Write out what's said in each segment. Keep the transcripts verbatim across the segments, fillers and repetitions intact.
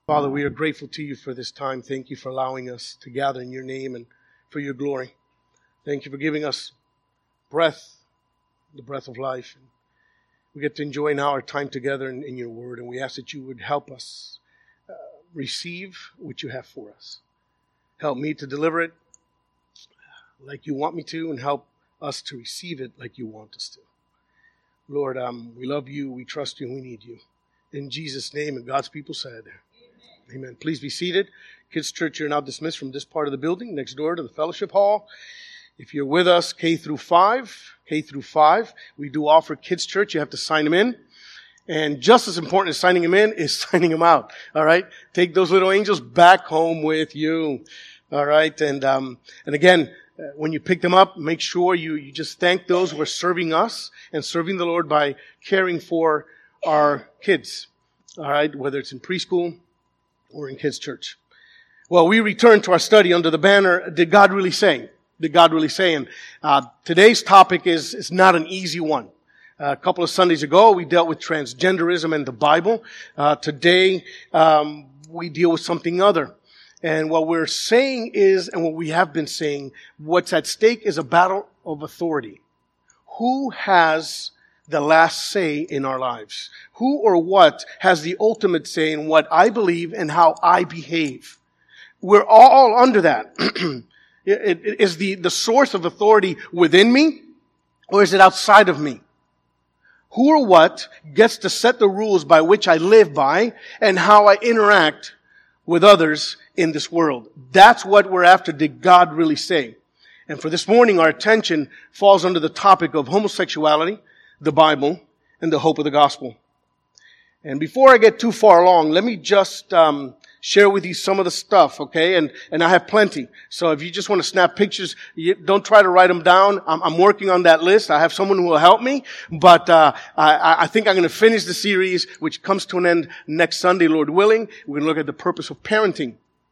Father, we are grateful to you for this time. Thank you for allowing us to gather in your name and for your glory. Thank you for giving us breath, the breath of life. And we get to enjoy now our time together in, in your word, and we ask that you would help us uh, receive what you have for us. Help me to deliver it like you want me to, and help us to receive it like you want us to. Lord, um, we love you, we trust you, and we need you. In Jesus' name, and God's people said, amen. Please be seated. Kids Church, you're now dismissed from this part of the building, next door to the fellowship hall. If you're with us, K through five, K through five, we do offer Kids Church. You have to sign them in. And just as important as signing them in is signing them out. All right? Take those little angels back home with you. All right? And, um, and again, uh, when you pick them up, make sure you, you just thank those who are serving us and serving the Lord by caring for our kids. All right? Whether it's in preschool or in Kids Church. Well, we return to our study under the banner, Did God Really Say? Did God Really Say? And uh, today's topic is, is not an easy one. Uh, a couple of Sundays ago, we dealt with transgenderism and the Bible. Uh, today, um, we deal with something other. And what we're saying is, and what we have been saying, what's at stake is a battle of authority. Who has the last say in our lives? Who or what has the ultimate say in what I believe and how I behave? We're all under that. it, it, is the, the source of authority within me, or is it outside of me? Who or what gets to set the rules by which I live by and how I interact with others in this world? That's what we're after. Did God really say? And for this morning, our attention falls under the topic of homosexuality, the Bible, and the hope of the gospel. And before I get too far along, let me just um, share with you some of the stuff, okay? And and I have plenty. So if you just want to snap pictures, you don't try to write them down. I'm, I'm working on that list. I have someone who will help me. But uh, I, I think I'm going to finish the series, which comes to an end next Sunday, Lord willing. We're going to look at the purpose of parenting.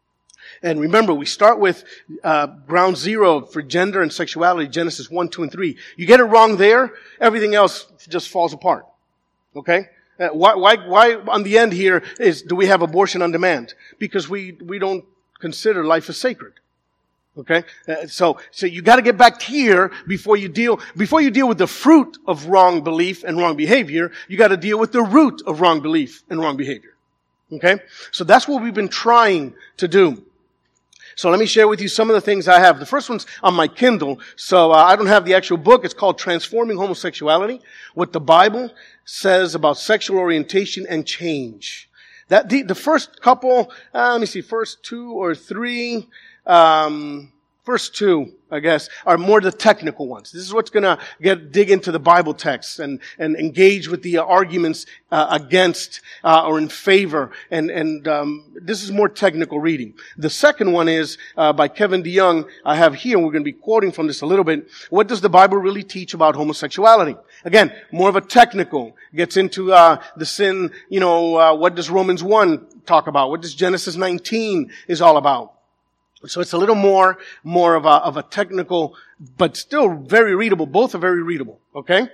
And remember, we start with uh ground zero for gender and sexuality, Genesis one, two, and three. You get it wrong there, everything else just falls apart. Okay? Uh, why, why, why on the end here is, do we have abortion on demand? Because we, we don't consider life as sacred. Okay? Uh, so, so you gotta get back here before you deal, before you deal with the fruit of wrong belief and wrong behavior, you gotta deal with the root of wrong belief and wrong behavior. Okay? So that's what we've been trying to do. So let me share with you some of the things I have. The first one's on my Kindle. So uh, I don't have the actual book. It's called Transforming Homosexuality, What the Bible Says About Sexual Orientation and Change. That the, the first couple, uh, let me see, first two or three, um, first two, I guess, are more the technical ones. This is what's going to get dig into the Bible text and and engage with the uh, arguments uh, against uh, or in favor. And and um, this is more technical reading. The second one is uh, by Kevin DeYoung. I have here, and we're going to be quoting from this a little bit. What does the Bible really teach about homosexuality? Again, more of a technical. Gets into uh, the sin. You know, uh, what does Romans one talk about? What does Genesis nineteen is all about? So it's a little more, more of a, of a technical, but still very readable. Both are very readable. Okay?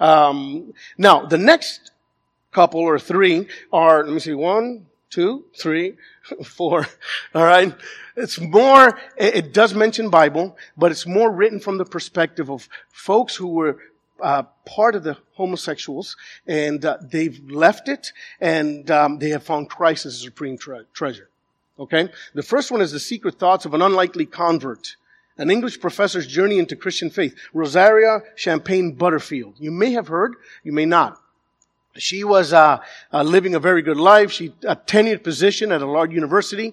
Um, now, the next couple or three are, let me see, one, two, three, four. All right? It's more, it, it does mention Bible, but it's more written from the perspective of folks who were Uh, part of the homosexuals, and uh, they've left it, and um, they have found Christ as a supreme tre- treasure. Okay? The first one is The Secret Thoughts of an Unlikely Convert, an English professor's journey into Christian faith. Rosaria Champagne Butterfield. You may have heard, you may not. She was uh, uh living a very good life. She a tenured position at a large university.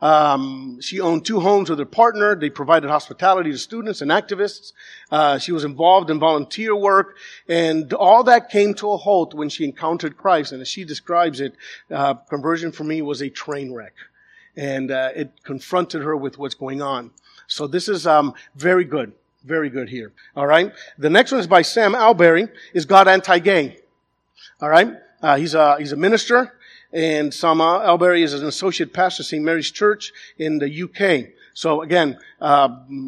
Um, she owned two homes with her partner. They provided hospitality to students and activists. Uh, she was involved in volunteer work, and all that came to a halt when she encountered Christ. And as she describes it, uh, conversion for me was a train wreck. And uh, it confronted her with what's going on. So this is um very good. Very good here. All right? The next one is by Sam Alberry. Is God Anti-Gay? All right? Uh, he's a he's a minister. And Sam Alberry is an associate pastor at Saint Mary's Church in the U K. So again, uh,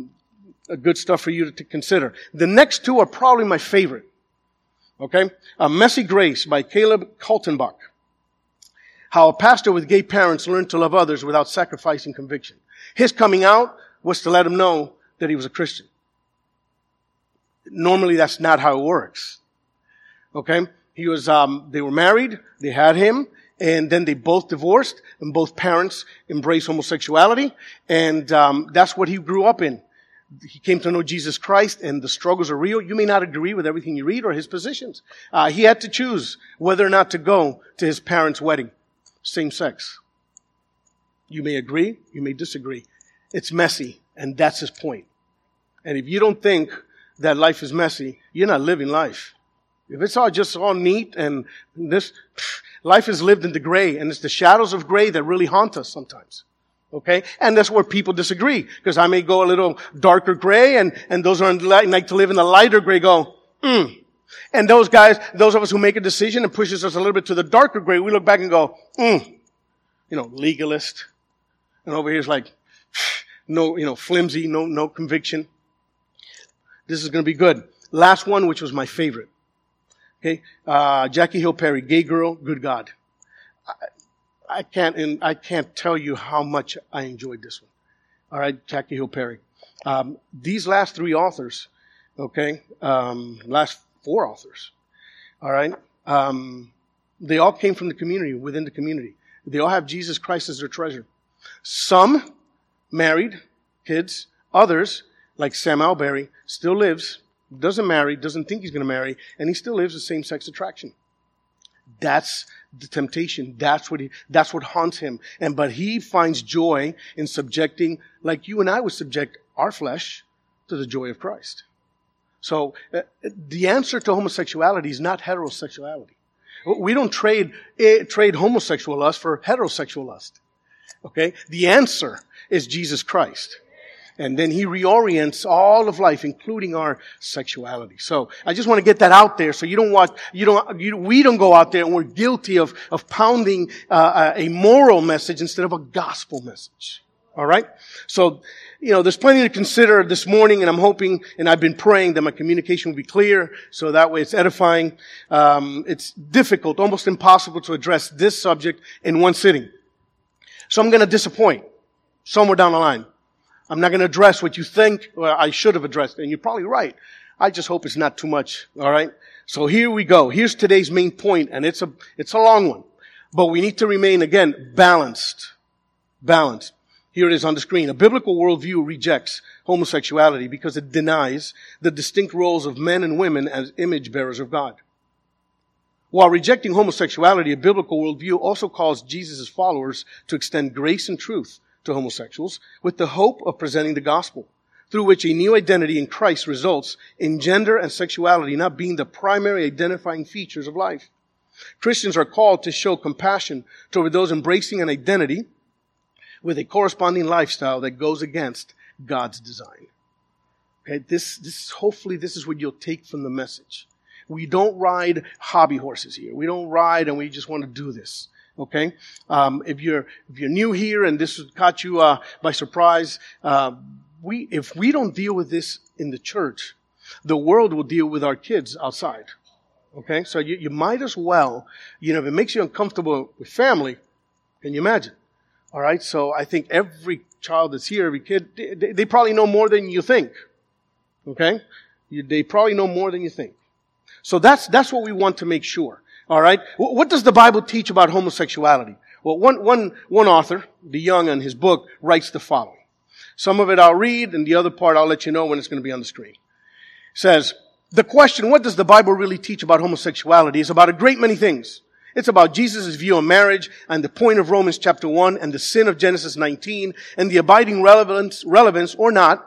good stuff for you to, to consider. The next two are probably my favorite. Okay? Uh, Messy Grace by Caleb Kaltenbach. How a pastor with gay parents learned to love others without sacrificing conviction. His coming out was to let him know that he was a Christian. Normally that's not how it works. Okay? He was, um, they were married, they had him, and then they both divorced, and both parents embraced homosexuality, and um, that's what he grew up in. He came to know Jesus Christ, and the struggles are real. You may not agree with everything you read or his positions. Uh, he had to choose whether or not to go to his parents' wedding. Same sex. You may agree, you may disagree. It's messy, and that's his point. And if you don't think that life is messy, you're not living life. If it's all just all neat and this, life is lived in the gray, and it's the shadows of gray that really haunt us sometimes. Okay? And that's where people disagree, because I may go a little darker gray, and, and those who like to live in the lighter gray go, mm. And those guys, those of us who make a decision and pushes us a little bit to the darker gray, we look back and go, mm. You know, legalist. And over here is like, no, you know, flimsy, no, no conviction. This is going to be good. Last one, which was my favorite. Okay, uh, Jackie Hill Perry, Gay Girl, Good God. I, I can't, and I can't tell you how much I enjoyed this one. All right, Jackie Hill Perry. Um, these last three authors, okay, um, last four authors, all right, um, they all came from the community, within the community. They all have Jesus Christ as their treasure. Some married, kids. Others, like Sam Alberry, still lives, doesn't marry, doesn't think he's going to marry, and he still lives with same-sex attraction. That's the temptation. That's what he, that's what haunts him. And, but he finds joy in subjecting, like you and I would subject our flesh to the joy of Christ. So, uh, the answer to homosexuality is not heterosexuality. We don't trade, eh, trade homosexual lust for heterosexual lust. Okay? The answer is Jesus Christ. And then he reorients all of life, including our sexuality. So I just want to get that out there, so you don't want, you don't, you, we don't go out there and we're guilty of of pounding uh, a moral message instead of a gospel message. All right. So you know, there's plenty to consider this morning, and I'm hoping, and I've been praying that my communication will be clear, so that way it's edifying. Um, it's difficult, almost impossible, to address this subject in one sitting. So I'm going to disappoint somewhere down the line. I'm not going to address what you think well, I should have addressed, and you're probably right. I just hope it's not too much, all right? So here we go. Here's today's main point, and it's a it's a long one. But we need to remain, again, balanced. Balanced. Here it is on the screen. A biblical worldview rejects homosexuality because it denies the distinct roles of men and women as image bearers of God. While rejecting homosexuality, a biblical worldview also calls Jesus' followers to extend grace and truth to homosexuals with the hope of presenting the gospel, through which a new identity in Christ results in gender and sexuality not being the primary identifying features of life. Christians are called to show compassion toward those embracing an identity with a corresponding lifestyle that goes against God's design. Okay, this, this, hopefully this is what you'll take from the message. We don't ride hobby horses here. We don't ride and we just want to do this. Okay, um, if you're if you're new here and this caught you uh, by surprise, uh, we if we don't deal with this in the church, the world will deal with our kids outside. Okay, so you, you might as well, you know, if it makes you uncomfortable with family, can you imagine? All right, so I think every child that's here, every kid, they, they probably know more than you think. Okay, you, they probably know more than you think. So that's that's what we want to make sure. All right. What does the Bible teach about homosexuality? Well, one, one, one author, DeYoung, in his book, writes the following. Some of it I'll read, and the other part I'll let you know when it's going to be on the screen. It says, the question, what does the Bible really teach about homosexuality, is about a great many things. It's about Jesus' view on marriage, and the point of Romans chapter one, and the sin of Genesis nineteen, and the abiding relevance, relevance or not,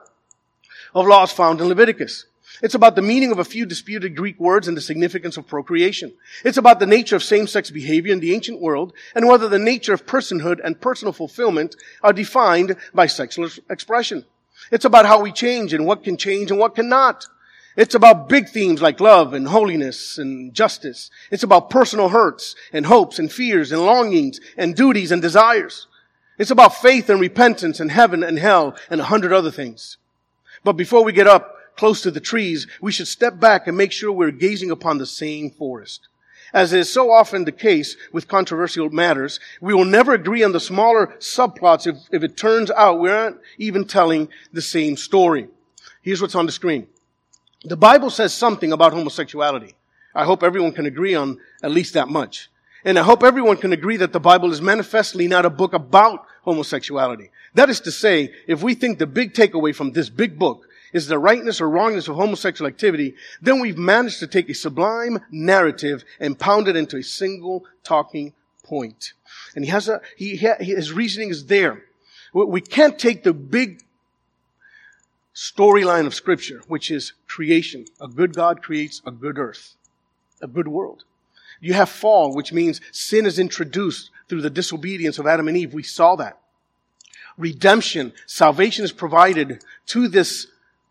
of laws found in Leviticus. It's about the meaning of a few disputed Greek words and the significance of procreation. It's about the nature of same-sex behavior in the ancient world and whether the nature of personhood and personal fulfillment are defined by sexual expression. It's about how we change and what can change and what cannot. It's about big themes like love and holiness and justice. It's about personal hurts and hopes and fears and longings and duties and desires. It's about faith and repentance and heaven and hell and a hundred other things. But before we get up close to the trees, we should step back and make sure we're gazing upon the same forest. As is so often the case with controversial matters, we will never agree on the smaller subplots if, if it turns out we aren't even telling the same story. Here's what's on the screen. The Bible says something about homosexuality. I hope everyone can agree on at least that much. And I hope everyone can agree that the Bible is manifestly not a book about homosexuality. That is to say, if we think the big takeaway from this big book is the rightness or wrongness of homosexual activity, then we've managed to take a sublime narrative and pound it into a single talking point. And he has a, he, his reasoning is there. We can't take the big storyline of Scripture, which is creation. A good God creates a good earth, a good world. You have fall, which means sin is introduced through the disobedience of Adam and Eve. We saw that. Redemption, salvation is provided to this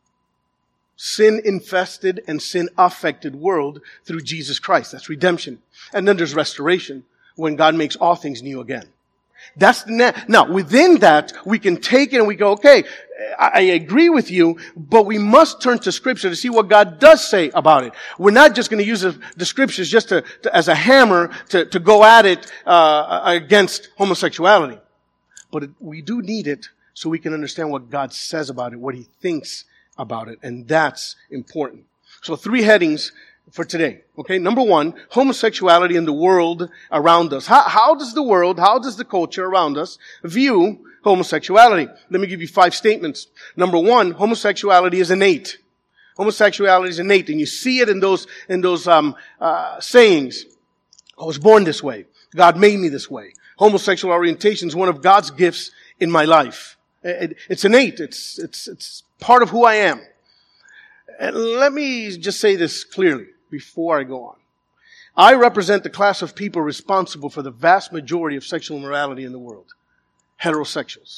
sin-infested and sin-affected world through Jesus Christ. That's redemption. And then there's restoration, when God makes all things new again. That's the net. Now, within that, we can take it and we go, okay, I, I agree with you, but we must turn to Scripture to see what God does say about it. We're not just going to use the, the Scriptures just to, to, as a hammer to, to go at it uh, against homosexuality. But it, we do need it so we can understand what God says about it, what He thinks about it, and that's important. So three headings for today. Okay, number one, homosexuality in the world around us. How, how does the world, how does the culture around us view homosexuality? Let me give you five statements. Number one, homosexuality is innate. Homosexuality is innate, and you see it in those in those um, uh, sayings. I was born this way. God made me this way. Homosexual orientation is one of God's gifts in my life. It, it's innate. It's it's it's part of who I am. And let me just say this clearly before I go on. I represent the class of people responsible for the vast majority of sexual immorality in the world. Heterosexuals.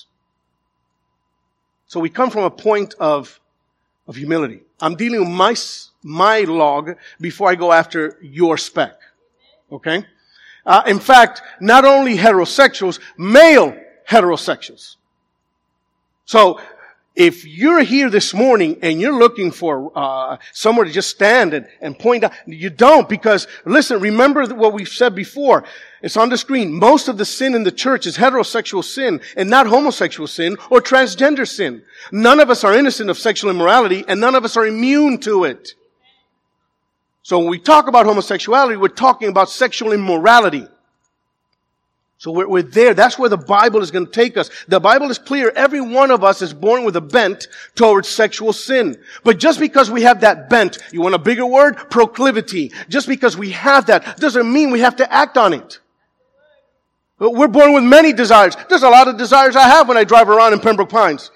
So we come from a point of, of humility. I'm dealing with my, my log before I go after your speck. Okay? Uh, in fact, not only heterosexuals, male heterosexuals. So, if you're here this morning and you're looking for uh somewhere to just stand and, and point out, you don't, because, listen, remember what we've said before. It's on the screen. Most of the sin in the church is heterosexual sin and not homosexual sin or transgender sin. None of us are innocent of sexual immorality and none of us are immune to it. So when we talk about homosexuality, we're talking about sexual immorality. So we're, we're there. That's where the Bible is going to take us. The Bible is clear. Every one of us is born with a bent towards sexual sin. But just because we have that bent, you want a bigger word? Proclivity. Just because we have that doesn't mean we have to act on it. We're born with many desires. There's a lot of desires I have when I drive around in Pembroke Pines.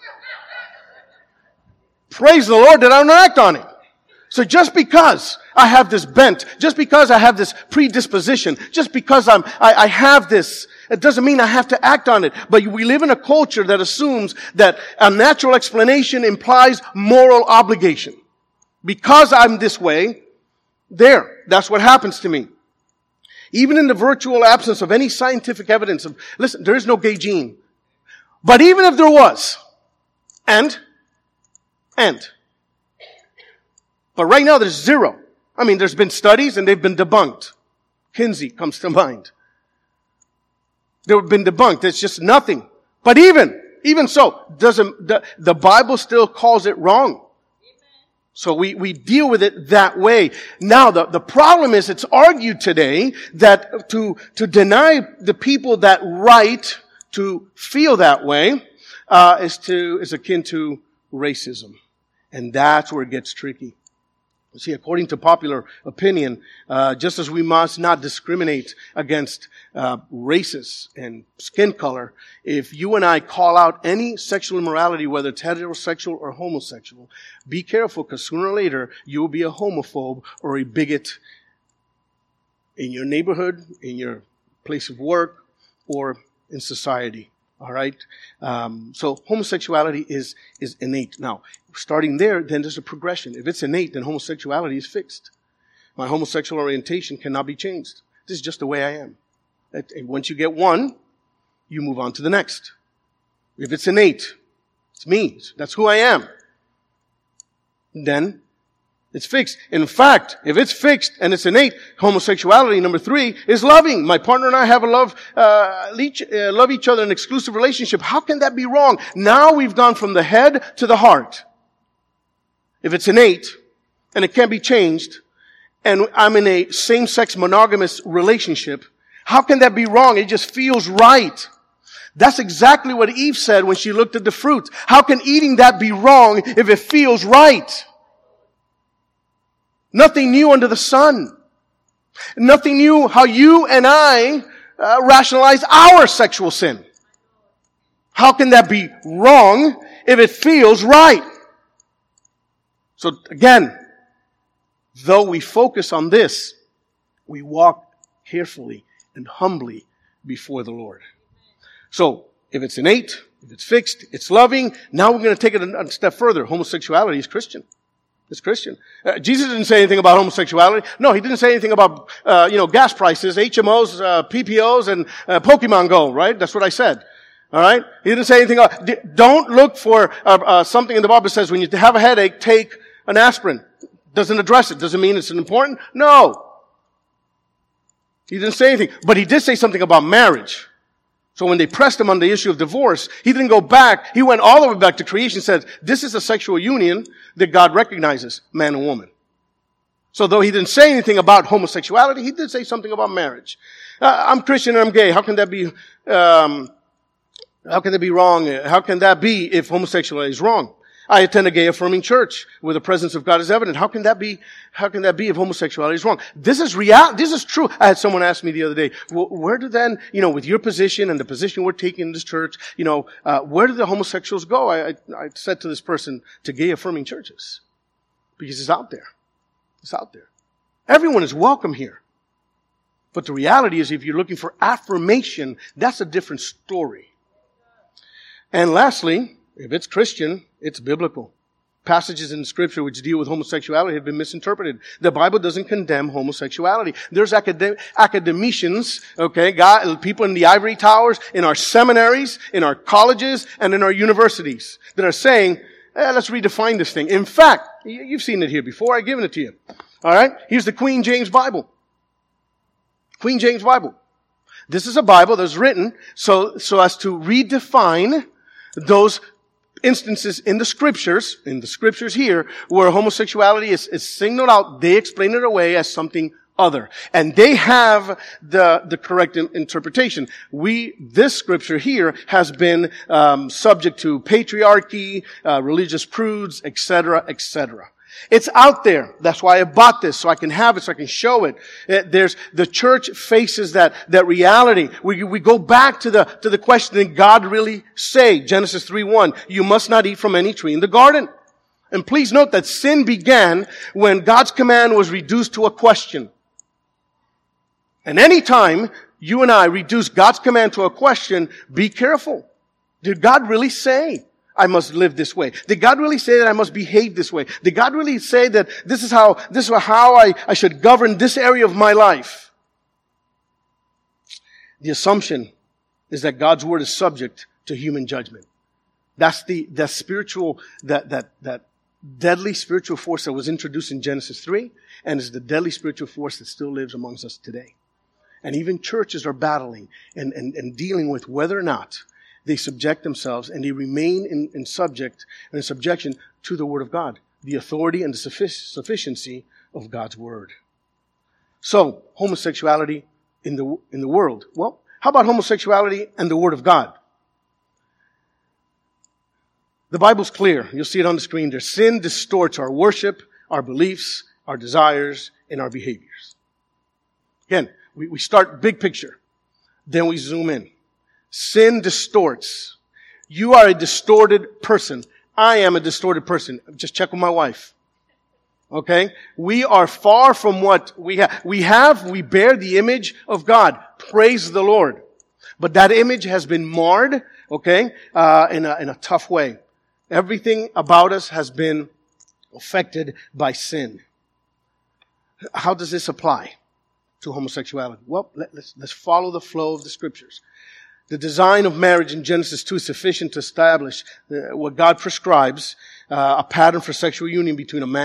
Praise the Lord that I don't act on it. So just because I have this bent, just because I have this predisposition, just because I'm, I, I have this, it doesn't mean I have to act on it. But we live in a culture that assumes that a natural explanation implies moral obligation. Because I'm this way, there, that's what happens to me. Even in the virtual absence of any scientific evidence of, listen, there is no gay gene. But even if there was, and, and, but right now there's zero. I mean, there's been studies and they've been debunked. Kinsey comes to mind. They've been debunked. It's just nothing. But even, even so, doesn't, the, the Bible still calls it wrong. So we, we deal with it that way. Now, the, the problem is it's argued today that to, to deny the people that right to feel that way, uh, is to, is akin to racism. And that's where it gets tricky. See, according to popular opinion, uh, just as we must not discriminate against uh, races and skin color, if you and I call out any sexual immorality, whether it's heterosexual or homosexual, be careful, because sooner or later you will be a homophobe or a bigot in your neighborhood, in your place of work, or in society. All right? Um, so homosexuality is, is innate. Now, starting there, then there's a progression. If it's innate, then homosexuality is fixed. My homosexual orientation cannot be changed. This is just the way I am. And once you get one, you move on to the next. If it's innate, it's me. That's who I am. Then It's fixed. In fact, if it's fixed and it's innate, homosexuality, number three, is loving. My partner and I have a love, uh, each, uh, love each other in an exclusive relationship. How can that be wrong? Now we've gone from the head to the heart. If it's innate and it can't be changed, and I'm in a same-sex monogamous relationship, how can that be wrong? It just feels right. That's exactly what Eve said when she looked at the fruit. How can eating that be wrong if it feels right? Nothing new under the sun. Nothing new how you and I uh, rationalize our sexual sin. How can that be wrong if it feels right? So again, though we focus on this, we walk carefully and humbly before the Lord. So, if it's innate, if it's fixed, it's loving, now we're going to take it a step further. Homosexuality is Christian. It's Christian. Uh, Jesus didn't say anything about homosexuality. No, He didn't say anything about, uh, you know, gas prices, H M Os, uh, P P Os, and uh, Pokemon Go, right? That's what I said. All right? He didn't say anything about, don't look for uh, uh, something in the Bible that says when you have a headache, take an aspirin. Doesn't address it. Doesn't mean it's important. No. He didn't say anything. But He did say something about marriage. So when they pressed Him on the issue of divorce, He didn't go back. He went all the way back to creation and said, this is a sexual union that God recognizes, man and woman. So though He didn't say anything about homosexuality, He did say something about marriage. Uh, I'm Christian and I'm gay. How can that be, um, how can that be wrong? How can that be if homosexuality is wrong? I attend a gay affirming church where the presence of God is evident. How can that be, how can that be if homosexuality is wrong? This is real, this is true. I had someone ask me the other day, well, where do then, you know, with your position and the position we're taking in this church, you know, uh, where do the homosexuals go? I, I, I said to this person, to gay affirming churches. Because it's out there. It's out there. Everyone is welcome here. But the reality is if you're looking for affirmation, that's a different story. And lastly, if it's Christian, it's biblical. Passages in Scripture which deal with homosexuality have been misinterpreted. The Bible doesn't condemn homosexuality. There's academ- academicians, okay, God, people in the ivory towers, in our seminaries, in our colleges, and in our universities that are saying, eh, let's redefine this thing. In fact, you've seen it here before. I've given it to you. All right? Here's the Queen James Bible. Queen James Bible. This is a Bible that's written so, so as to redefine those instances in the scriptures, in the scriptures here, where homosexuality is, is signaled out. They explain it away as something other. And they have the, the correct in, interpretation. We, this scripture here has been, um, subject to patriarchy, uh, religious prudes, et cetera, et cetera. It's out there. That's why I bought this, so I can have it, so I can show it. There's, the church faces that, that reality. We, we go back to the, to the question, did God really say, Genesis three one, you must not eat from any tree in the garden? And please note that sin began when God's command was reduced to a question. And any time you and I reduce God's command to a question, be careful. Did God really say I must live this way? Did God really say that I must behave this way? Did God really say that this is how, this is how I, I should govern this area of my life? The assumption is that God's word is subject to human judgment. That's the, that spiritual, that, that, that deadly spiritual force that was introduced in Genesis three, and is the deadly spiritual force that still lives amongst us today. And even churches are battling and, and, and dealing with whether or not they subject themselves and they remain in, in subject and in subjection to the Word of God, the authority and the suffic- sufficiency of God's Word. So, homosexuality in the in the world. Well, how about homosexuality and the Word of God? The Bible's clear. You'll see it on the screen there. Sin distorts our worship, our beliefs, our desires, and our behaviors. Again, we, we start big picture. Then we zoom in. Sin distorts. You are a distorted person. I am a distorted person. Just check with my wife. Okay? We are far from what we have. We have, we bear the image of God. Praise the Lord. But that image has been marred, okay, uh, in a, in a tough way. Everything about us has been affected by sin. How does this apply to homosexuality? Well, let, let's, let's follow the flow of the Scriptures. The design of marriage in Genesis two is sufficient to establish uh, what God prescribes, uh, a pattern for sexual union between a man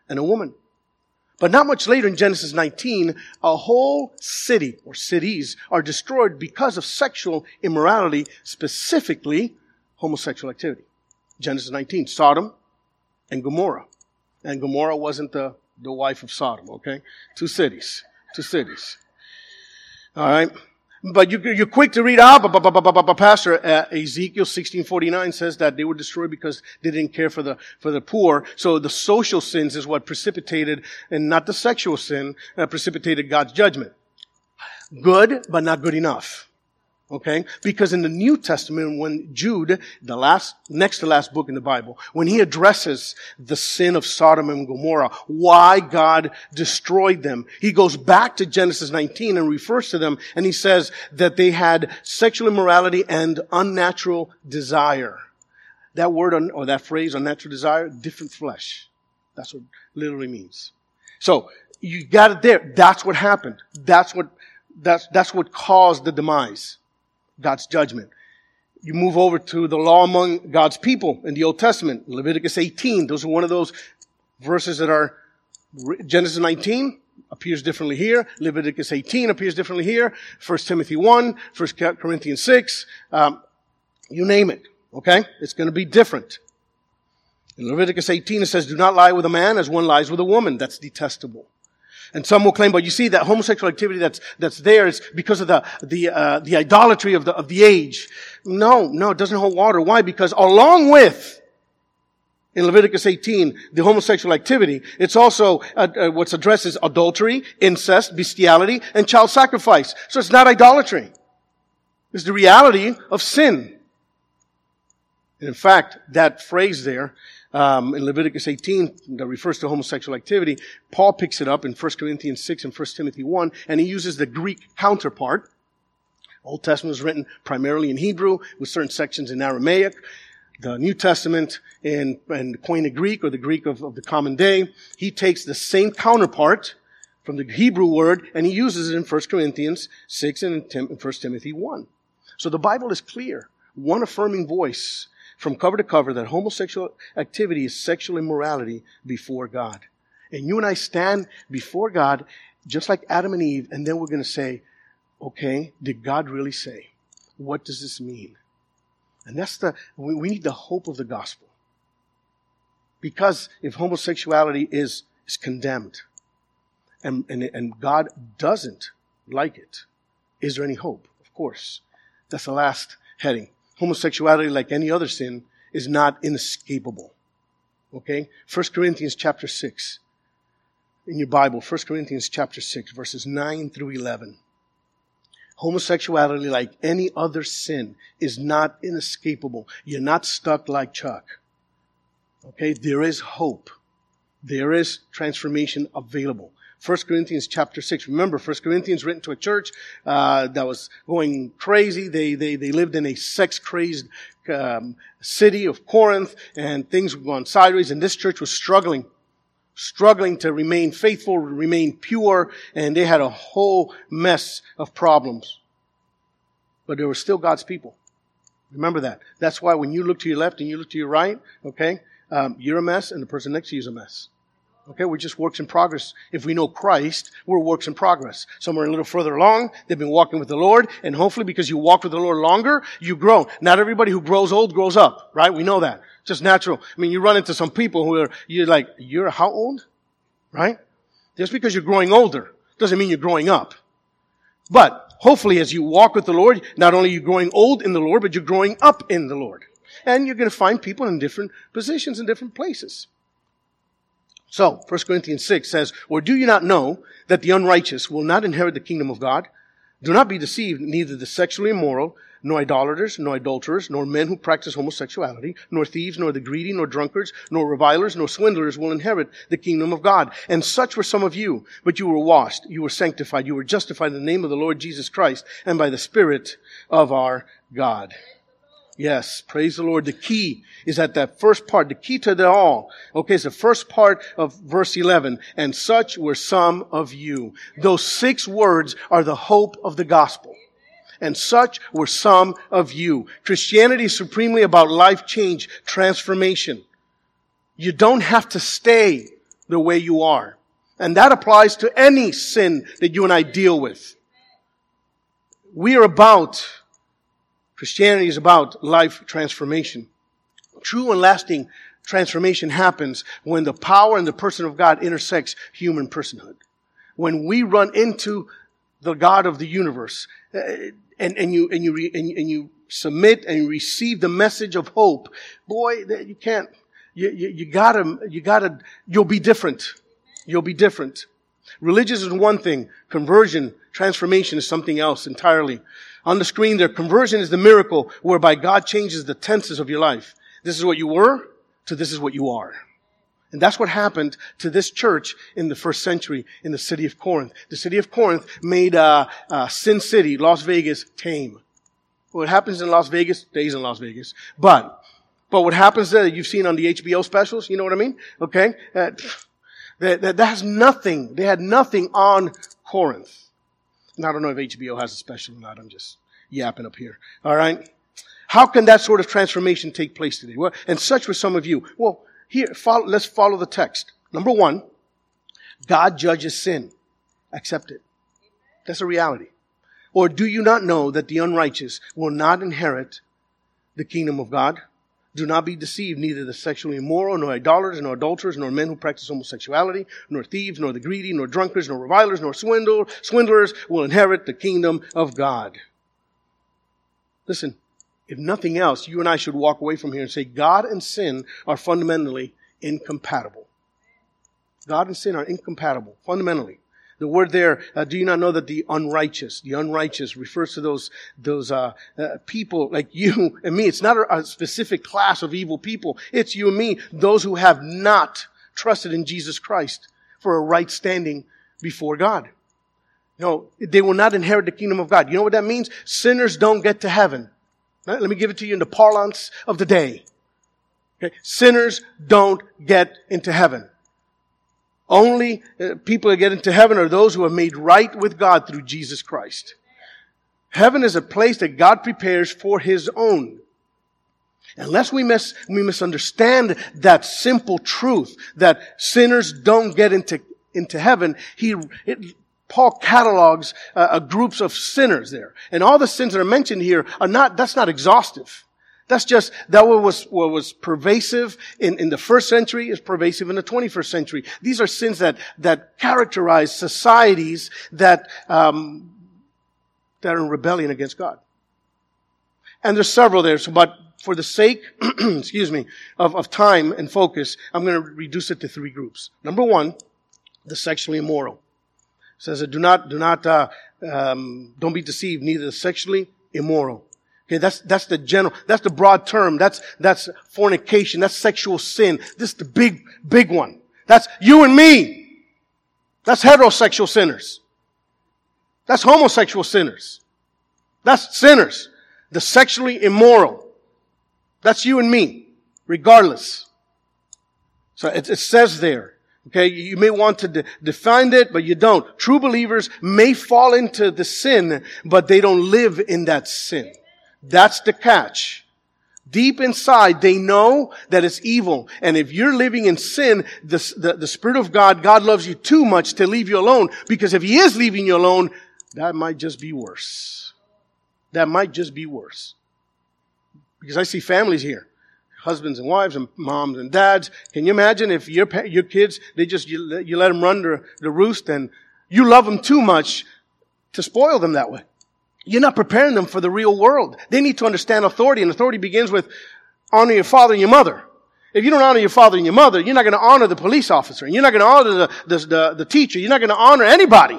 and a woman. But not much later in Genesis nineteen, a whole city or cities are destroyed because of sexual immorality, specifically homosexual activity. Genesis nineteen, Sodom and Gomorrah. And Gomorrah wasn't the, the wife of Sodom, okay? Two cities. Two cities. All right? But you, you're quick to read out, ah, Pastor, uh, Ezekiel sixteen forty-nine says that they were destroyed because they didn't care for the, for the poor. So the social sins is what precipitated, and not the sexual sin, uh, precipitated God's judgment. Good, but not good enough. Okay? Because in the New Testament, when Jude, the last, next to last book in the Bible, when he addresses the sin of Sodom and Gomorrah, why God destroyed them, he goes back to Genesis nineteen and refers to them, and he says that they had sexual immorality and unnatural desire. That word, or that phrase, unnatural desire, different flesh. That's what it literally means. So, you got it there. That's what happened. That's what, that's, that's what caused the demise. God's judgment. You move over to the law among God's people in the Old Testament. Leviticus eighteen. Those are one of those verses that are, Genesis nineteen appears differently here. Leviticus eighteen appears differently here. First Timothy one, First Corinthians six. Um, you name it. Okay? It's going to be different. In Leviticus eighteen it says, do not lie with a man as one lies with a woman. That's detestable. And some will claim, but you see that homosexual activity that's, that's there is because of the, the, uh, the idolatry of the, of the age. No, no, it doesn't hold water. Why? Because along with, in Leviticus eighteen, the homosexual activity, it's also, uh, uh, what's addressed is adultery, incest, bestiality, and child sacrifice. So it's not idolatry. It's the reality of sin. And in fact, that phrase there, Um, in Leviticus eighteen, that refers to homosexual activity, Paul picks it up in First Corinthians six and First Timothy one, and he uses the Greek counterpart. Old Testament was written primarily in Hebrew, with certain sections in Aramaic. The New Testament in, in the Koine Greek, or the Greek of, of the common day. He takes the same counterpart from the Hebrew word, and he uses it in First Corinthians six and in, Tim, in First Timothy one. So the Bible is clear. One affirming voice from cover to cover that homosexual activity is sexual immorality before God. And you and I stand before God just like Adam and Eve, and then we're going to say, okay, did God really say? What does this mean? And that's the, we, we need the hope of the gospel. Because if homosexuality is, is condemned, and, and, and God doesn't like it, is there any hope? Of course. That's the last heading. Homosexuality, like any other sin, is not inescapable. Okay? First Corinthians chapter six. In your Bible, First Corinthians chapter six, verses nine through eleven. Homosexuality, like any other sin, is not inescapable. You're not stuck like Chuck. Okay? There is hope. There is transformation available. First Corinthians chapter six. Remember, First Corinthians written to a church uh, that was going crazy. They they they lived in a sex-crazed um, city of Corinth, and things were going sideways. And this church was struggling, struggling to remain faithful, remain pure, and they had a whole mess of problems. But they were still God's people. Remember that. That's why when you look to your left and you look to your right, okay, um, you're a mess, and the person next to you is a mess. Okay, we're just works in progress. If we know Christ, we're works in progress. Some are a little further along. They've been walking with the Lord. And hopefully because you walk with the Lord longer, you grow. Not everybody who grows old grows up, right? We know that. Just natural. I mean, you run into some people who are, you're like, you're how old? Right? Just because you're growing older doesn't mean you're growing up. But hopefully as you walk with the Lord, not only are you growing old in the Lord, but you're growing up in the Lord. And you're going to find people in different positions in different places. So, First Corinthians six says, or do you not know that the unrighteous will not inherit the kingdom of God? Do not be deceived, neither the sexually immoral, nor idolaters, nor adulterers, nor men who practice homosexuality, nor thieves, nor the greedy, nor drunkards, nor revilers, nor swindlers will inherit the kingdom of God. And such were some of you, but you were washed, you were sanctified, you were justified in the name of the Lord Jesus Christ, and by the Spirit of our God. Yes, praise the Lord. The key is at that first part, the key to it all. Okay, it's the first part of verse eleven. And such were some of you. Those six words are the hope of the gospel. And such were some of you. Christianity is supremely about life change, transformation. You don't have to stay the way you are. And that applies to any sin that you and I deal with. We are about, Christianity is about life transformation. True and lasting transformation happens when the power and the person of God intersects human personhood. When we run into the God of the universe, uh, and, and you, and you, re, and, and you submit and you receive the message of hope, boy, you can't, you, you, you gotta, you gotta, you'll be different. You'll be different. Religious is one thing. Conversion, transformation is something else entirely. On the screen there, conversion is the miracle whereby God changes the tenses of your life. This is what you were to this is what you are. And that's what happened to this church in the first century in the city of Corinth. The city of Corinth made uh, uh, Sin City, Las Vegas, tame. What happens in Las Vegas stays in Las Vegas. But, but what happens there, you've seen on the H B O specials, you know what I mean? Okay? Uh, that, that, that has nothing, they had nothing on Corinth. And I don't know if H B O has a special or not, I'm just yapping up here. All right? How can that sort of transformation take place today? Well, and such for some of you. Well, here, follow, let's follow the text. Number one, God judges sin. Accept it. That's a reality. Or do you not know that the unrighteous will not inherit the kingdom of God? Do not be deceived, neither the sexually immoral, nor idolaters, nor adulterers, nor men who practice homosexuality, nor thieves, nor the greedy, nor drunkards, nor revilers, nor swindle, swindlers will inherit the kingdom of God. Listen, if nothing else, you and I should walk away from here and say, God and sin are fundamentally incompatible. God and sin are incompatible, fundamentally. The word there, uh, do you not know that the unrighteous, the unrighteous refers to those, those, uh, uh, people like you and me. It's not a, a specific class of evil people. It's you and me, those who have not trusted in Jesus Christ for a right standing before God. No, they will not inherit the kingdom of God. You know what that means? Sinners don't get to heaven. Let me give it to you in the parlance of the day. Okay? Sinners don't get into heaven. Only uh, people that get into heaven are those who have made right with God through Jesus Christ. Heaven is a place that God prepares for His own. Unless we mis- we misunderstand that simple truth that sinners don't get into into heaven, he it, Paul catalogs uh, uh, groups of sinners there. And all the sins that are mentioned here are not, that's not exhaustive. That's just, that what was, what was pervasive in, in the first century is pervasive in the twenty-first century. These are sins that, that characterize societies that, um, that are in rebellion against God. And there's several there, so, but for the sake, excuse me, of, of time and focus, I'm going to reduce it to three groups. Number one, the sexually immoral. It says that do not, do not, uh, um, don't be deceived, neither the sexually immoral. Okay, that's, that's the general, that's the broad term. That's, that's fornication. That's sexual sin. This is the big, big one. That's you and me. That's heterosexual sinners. That's homosexual sinners. That's sinners. The sexually immoral. That's you and me, regardless. So it, it says there. Okay, you may want to de- define it, but you don't. True believers may fall into the sin, but they don't live in that sin. That's the catch. Deep inside, they know that it's evil. And if you're living in sin, the, the, the Spirit of God, God loves you too much to leave you alone. Because if He is leaving you alone, that might just be worse. That might just be worse. Because I see families here. Husbands and wives and moms and dads. Can you imagine if your your kids, they just, you, you let them run the, the roost and you love them too much to spoil them that way. You're not preparing them for the real world. They need to understand authority, and authority begins with honor your father and your mother. If you don't honor your father and your mother, you're not going to honor the police officer, and you're not going to honor the, the, the, the teacher. You're not going to honor anybody.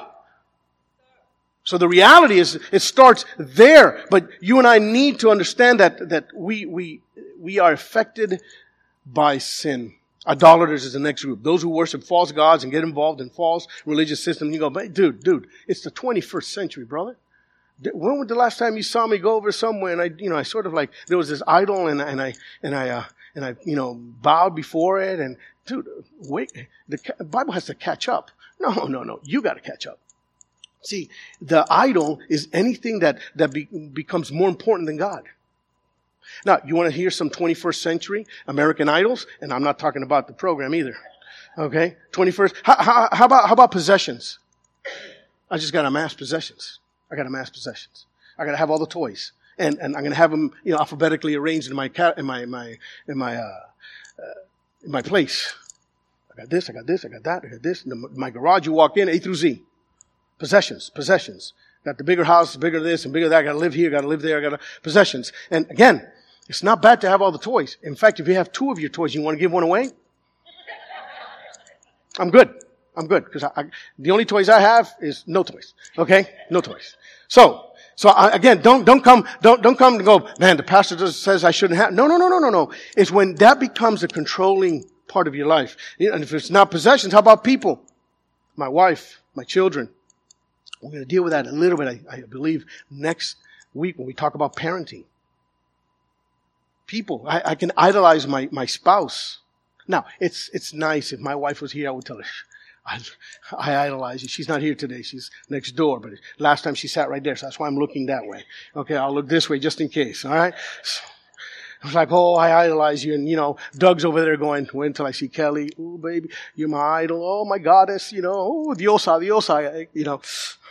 So the reality is, it starts there. But you and I need to understand that, that we, we, we are affected by sin. Idolaters is the next group. Those who worship false gods and get involved in false religious systems. You go, dude, dude, it's the twenty-first century, brother. When was the last time you saw me go over somewhere and I, you know, I sort of like, there was this idol and, and I, and I, uh, and I, you know, bowed before it and, dude, wait, the Bible has to catch up. No, no, no, you got to catch up. See, the idol is anything that, that be, becomes more important than God. Now, you want to hear some twenty-first century American idols? And I'm not talking about the program either. Okay? twenty-first. How, how, how about, how about possessions? I just got to amass possessions. I got to amass possessions. I got to have all the toys. And, and I'm going to have them, you know, alphabetically arranged in my, cat, in my, my, in my, uh, uh, in my place. I got this, I got this, I got that, I got this. In the, my garage, you walk in, A through Z. Possessions, possessions. Got the bigger house, bigger this and bigger that. I got to live here, got to live there, I got to, possessions. And again, it's not bad to have all the toys. In fact, if you have two of your toys, you want to give one away? I'm good. I'm good. Because I, I, the only toys I have is no toys. Okay? No toys. So, so I, again, don't, don't come, don't, don't come and go, man, the pastor just says I shouldn't have. No, no, no, no, no, no. It's when that becomes a controlling part of your life. And if it's not possessions, how about people? My wife, my children. We're going to deal with that a little bit, I, I believe, next week when we talk about parenting. People. I, I can idolize my, my spouse. Now, it's, it's nice. If my wife was here, I would tell her, I, I idolize you. She's not here today. She's next door. But last time she sat right there. So that's why I'm looking that way. Okay, I'll look this way just in case. All right? So, I was like, oh, I idolize you. And, you know, Doug's over there going, wait until I see Kelly. Oh, baby, you're my idol. Oh, my goddess. You know, oh, diosa, diosa. You know.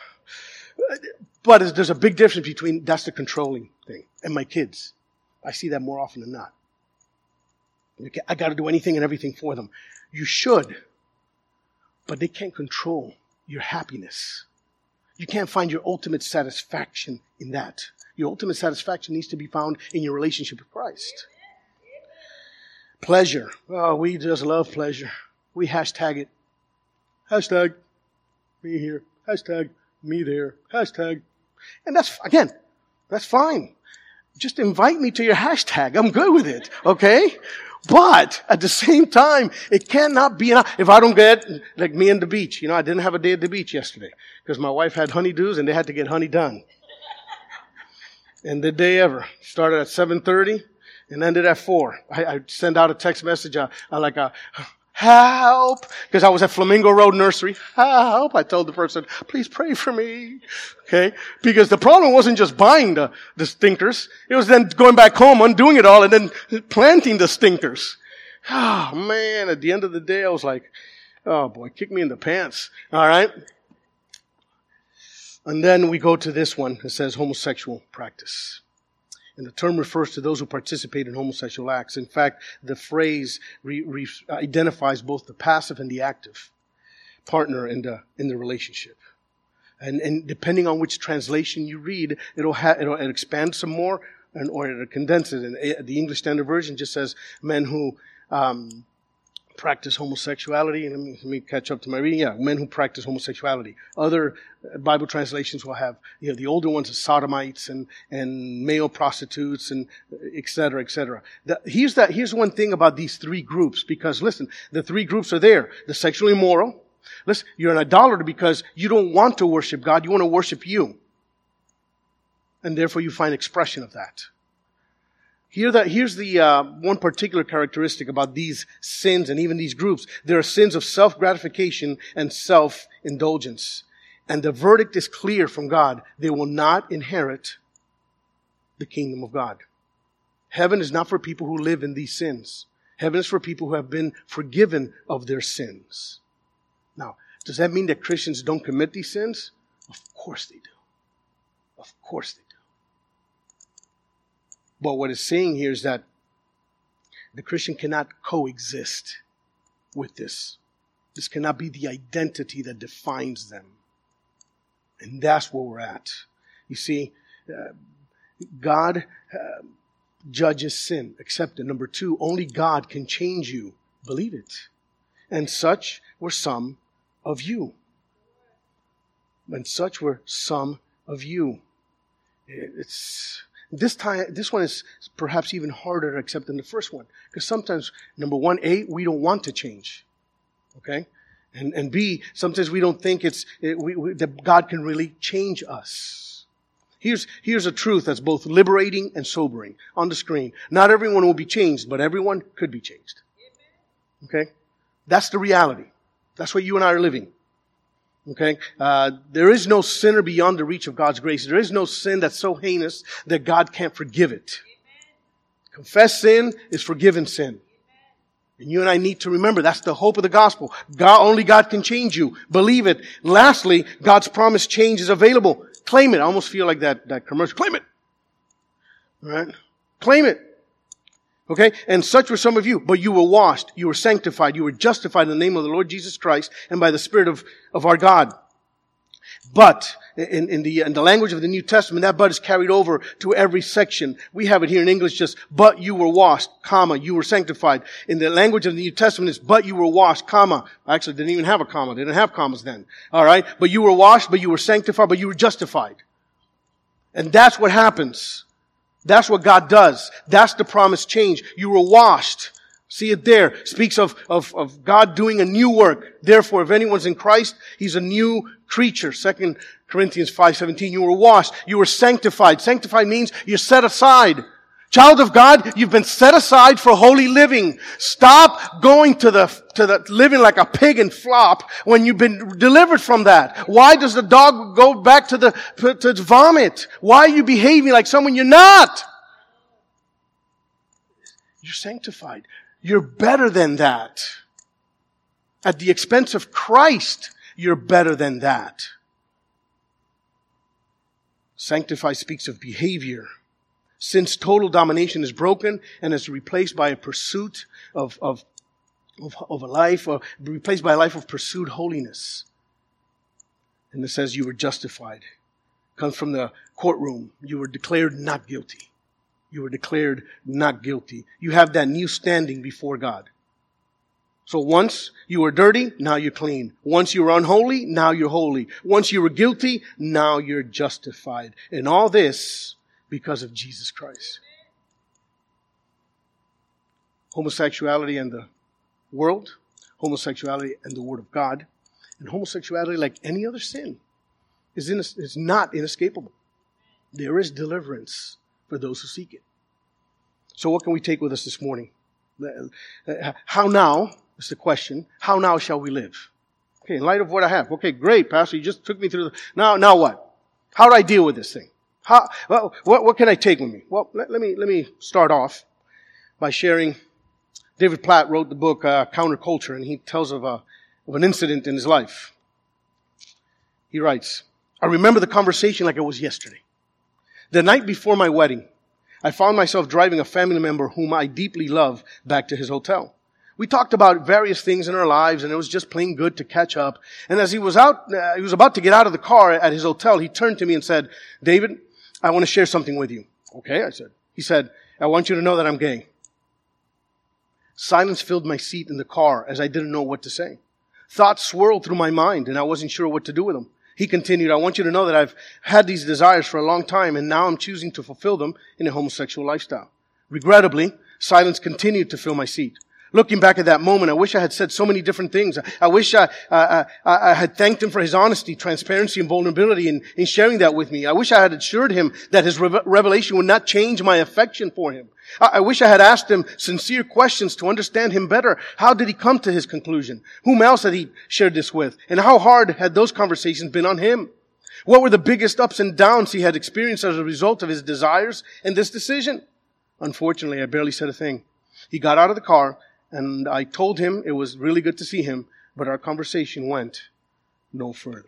But there's a big difference between, that's the controlling thing. And my kids. I see that more often than not. I got to do anything and everything for them. You should. But they can't control your happiness. You can't find your ultimate satisfaction in that. Your ultimate satisfaction needs to be found in your relationship with Christ. Pleasure. Oh, we just love pleasure. We hashtag it. Hashtag me here. Hashtag me there. Hashtag. And that's, again, that's fine. Just invite me to your hashtag. I'm good with it. Okay? But at the same time, it cannot be enough. If I don't get, like me and the beach, you know, I didn't have a day at the beach yesterday because my wife had honeydews and they had to get honey done. And the day ever started at seven thirty and ended at four. I, I sent out a text message, uh, uh, like a, help, because I was at Flamingo Road Nursery. Help. I told the person, please pray for me. Okay. Because the problem wasn't just buying the, the stinkers. It was then going back home, undoing it all, and then planting the stinkers. Oh man, at the end of the day, I was like, oh boy, kick me in the pants. All right. And then we go to this one. It says homosexual practice. And the term refers to those who participate in homosexual acts. In fact, the phrase re, re, identifies both the passive and the active partner in the in the relationship. And and depending on which translation you read, it'll ha, it'll it expand some more, and or it'll condense it. And the English Standard Version just says men who um, practice homosexuality. And let me, let me catch up to my reading. Yeah, men who practice homosexuality. Other Bible translations will have, you know, the older ones are sodomites and, and male prostitutes and et cetera, et cetera. The, here's that, here's one thing about these three groups, because listen, the three groups are there. The sexually immoral. Listen, you're an idolater because you don't want to worship God. You want to worship you. And therefore you find expression of that. Here that, here's the uh, one particular characteristic about these sins and even these groups. There are sins of self-gratification and self-indulgence. And the verdict is clear from God. They will not inherit the kingdom of God. Heaven is not for people who live in these sins. Heaven is for people who have been forgiven of their sins. Now, does that mean that Christians don't commit these sins? Of course they do. Of course they do. But what it's saying here is that the Christian cannot coexist with this. This cannot be the identity that defines them. And that's where we're at. You see, uh, God uh, judges sin. Accept it. Number two, only God can change you. Believe it. And such were some of you. And such were some of you. It's... This time, this one is perhaps even harder to accept than the first one. Because sometimes, number one, A, we don't want to change. Okay? And and B, sometimes we don't think it's it, we, we, that God can really change us. Here's, here's a truth that's both liberating and sobering on the screen. Not everyone will be changed, but everyone could be changed. Okay? That's the reality. That's what you and I are living. Okay, uh, there is no sinner beyond the reach of God's grace. There is no sin that's so heinous that God can't forgive it. Amen. Confess sin is forgiven sin. And you and I need to remember that's the hope of the gospel. God, only God can change you. Believe it. Lastly, God's promised change is available. Claim it. I almost feel like that, that commercial. Claim it. All right? Claim it. Okay? And such were some of you. But you were washed. You were sanctified. You were justified in the name of the Lord Jesus Christ and by the Spirit of, of our God. But, in, in the, in the language of the New Testament, that but is carried over to every section. We have it here in English just, but you were washed, comma, you were sanctified. In the language of the New Testament, it's, but you were washed, comma. Actually, didn't even have a comma. They didn't have commas then. Alright? But you were washed, but you were sanctified, but you were justified. And that's what happens. That's what God does. That's the promised change. You were washed. See it there. Speaks of, of, of God doing a new work. Therefore, if anyone's in Christ, he's a new creature. Second Corinthians five seventeen. You were washed. You were sanctified. Sanctified means you're set aside. Child of God, you've been set aside for holy living. Stop going to the, to the, living like a pig and flop when you've been delivered from that. Why does the dog go back to the, to its vomit? Why are you behaving like someone you're not? You're sanctified. You're better than that. At the expense of Christ, you're better than that. Sanctify speaks of behavior. Since total domination is broken and is replaced by a pursuit of, of, of, of a life, or replaced by a life of pursued holiness. And it says you were justified. Comes from the courtroom. You were declared not guilty. You were declared not guilty. You have that new standing before God. So once you were dirty, now you're clean. Once you were unholy, now you're holy. Once you were guilty, now you're justified. And all this because of Jesus Christ. Homosexuality and the world, homosexuality and the Word of God, and homosexuality, like any other sin, is, in, is not inescapable. There is deliverance for those who seek it. So what can we take with us this morning? How now, is the question, how now shall we live? Okay, in light of what I have. Okay, great, Pastor, you just took me through the, now, now what? How do I deal with this thing? How, well, what, what can I take with me? Well, let, let me, let me start off by sharing. David Platt wrote the book, uh, Counterculture, and he tells of a, of an incident in his life. He writes, I remember the conversation like it was yesterday. The night before my wedding, I found myself driving a family member whom I deeply love back to his hotel. We talked about various things in our lives, and it was just plain good to catch up. And as he was out, uh, he was about to get out of the car at his hotel, he turned to me and said, David, I want to share something with you. Okay, I said. He said, I want you to know that I'm gay. Silence filled my seat in the car as I didn't know what to say. Thoughts swirled through my mind, and I wasn't sure what to do with them. He continued, I want you to know that I've had these desires for a long time, and now I'm choosing to fulfill them in a homosexual lifestyle. Regrettably, silence continued to fill my seat. Looking back at that moment, I wish I had said so many different things. I wish I, uh, I, I had thanked him for his honesty, transparency, and vulnerability in, in sharing that with me. I wish I had assured him that his re- revelation would not change my affection for him. I, I wish I had asked him sincere questions to understand him better. How did he come to his conclusion? Whom else had he shared this with? And how hard had those conversations been on him? What were the biggest ups and downs he had experienced as a result of his desires and this decision? Unfortunately, I barely said a thing. He got out of the car, and I told him it was really good to see him, but our conversation went no further.